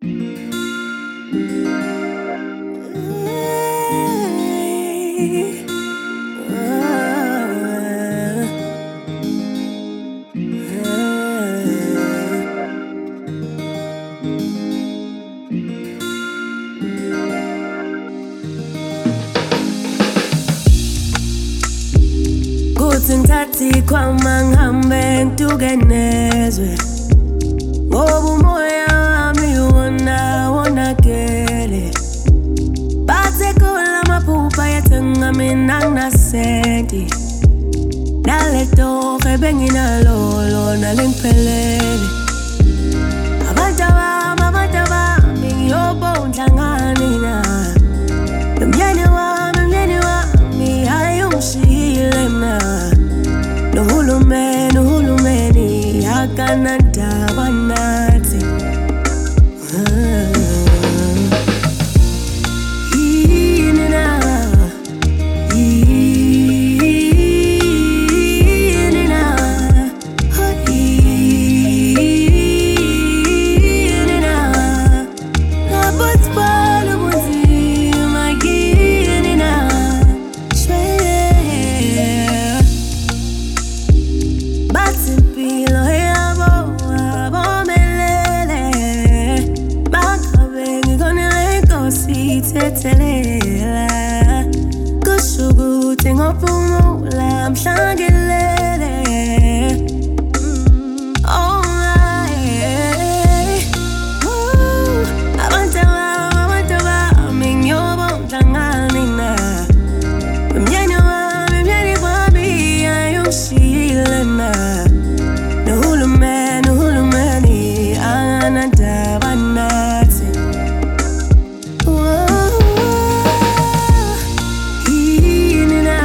Ngithathi kwama ngihambe ngitukenezwe ngoba umoya wami wonakele. Bathe kula amaphupha yethenga mina nginasenti naletohe benginalo lona lengiphelele. Abantu bami ngiyobondla ngani na nomyeni wami ayungishiyile mina. Uhulumeni akanandaba nathi. Yini na, yini na, yini na. Nabuthwala ubunzima yini na. Bathi impilo yabo abomelele, bangabe ngikonela inkosi ithethelela. Kusho ukuthi ngophumula mhlangelele. Oh my, abantu bami ngiyobondla ngani na umyeni wami ayungishiyile na. Uhulumeni akanandaba nathi. Yini na,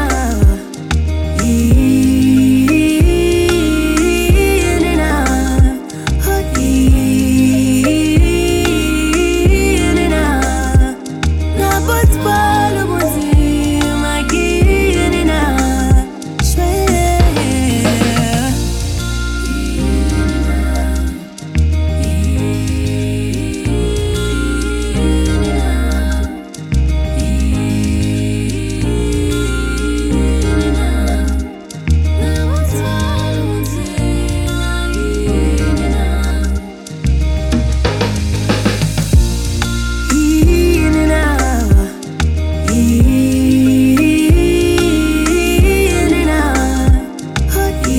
yini na, yini na. Nabuthwala ubunzima yini na.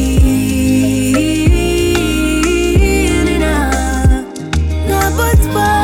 But